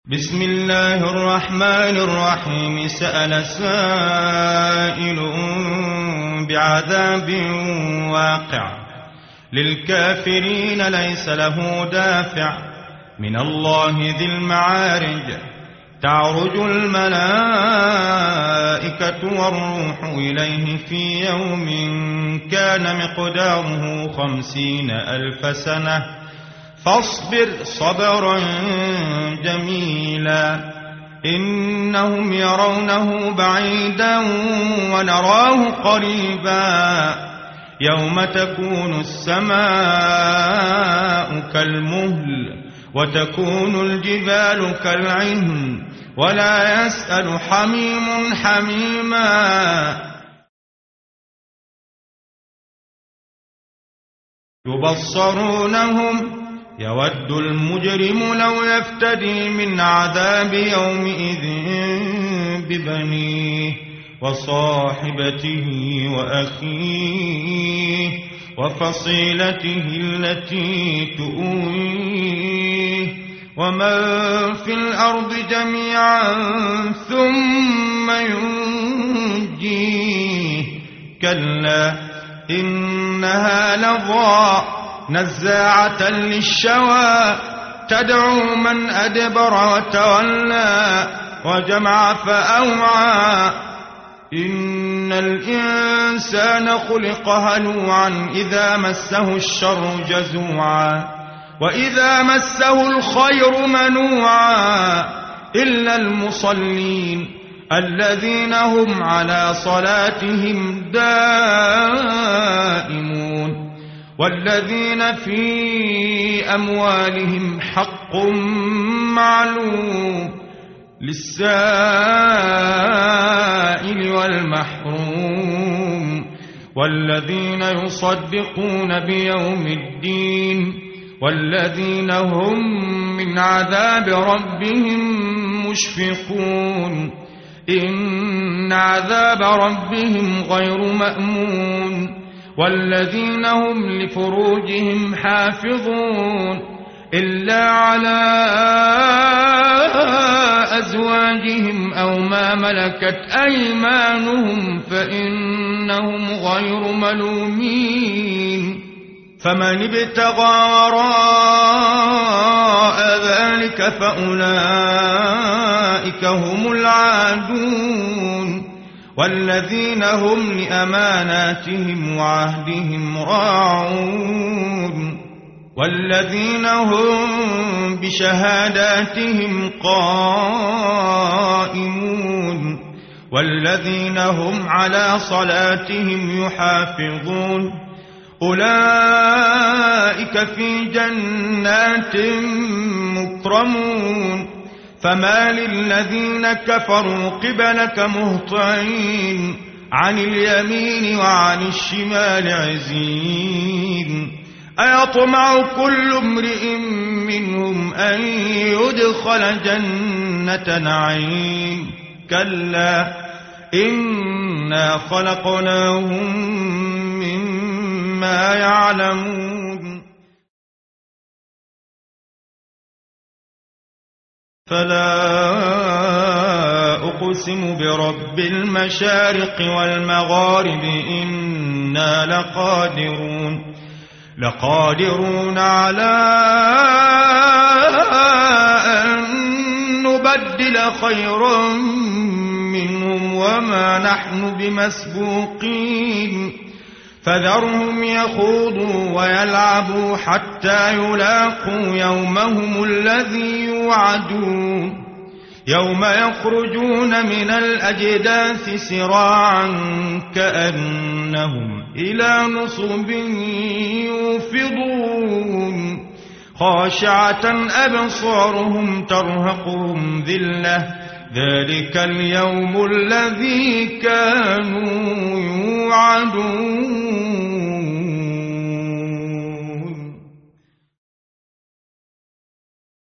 بسم الله الرحمن الرحيم. سأل سائل بعذاب واقع للكافرين ليس له دافع من الله ذي المعارج. تعرج الملائكة والروح إليه في يوم كان مقداره 50,000 سنة فاصبر صبرا جميلا. إنهم يرونه بعيدا ونراه قريبا. يوم تكون السماء كالمهل وتكون الجبال كالعهن ولا يسأل حميم حميما. يبصرونهم يود المجرم لو يفتدي من عذاب يومئذ ببنيه وصاحبته وأخيه وفصيلته التي تؤويه ومن في الأرض جميعا ثم ينجيه. كلا إنها لظى نزاعة للشوى تدعو من أدبر وتولى وجمع فأوعى. إن الإنسان خلق هلوعا إذا مسه الشر جزوعا وإذا مسه الخير منوعا إلا المصلين الذين هم على صلاتهم دائمون والذين في أموالهم حق معلوم للسائل والمحروم والذين يصدقون بيوم الدين والذين هم من عذاب ربهم مشفقون. إن عذاب ربهم غير مأمون والذين هم لفروجهم حافظون إلا على أزواجهم أو ما ملكت أيمانهم فإنهم غير ملومين. فمن ابتغى وراء ذلك فأولئك هم العادون والذين هم لأماناتهم وعهدهم راعون والذين هم بشهاداتهم قائمون والذين هم على صلاتهم يحافظون. أولئك في جنات مكرمون. فما للذين كفروا قبلك مهطعين عن اليمين وعن الشمال عزين. أيطمع كل امرئ منهم أن يدخل جنة نعيم. كلا إنا خلقناهم مما يعلمون. فلا أقسم برب المشارق والمغارب إنا لقادرون على أن نبدل خيرا منهم وما نحن بمسبوقين. فذرهم يخوضوا ويلعبوا حتى يلاقوا يومهم الذي يوعدون. يوم يخرجون من الأجداث سراعا كأنهم إلى نصب يوفضون. خاشعة أبصارهم ترهقهم ذلة ذلك اليوم الذي كانوا يوعدون.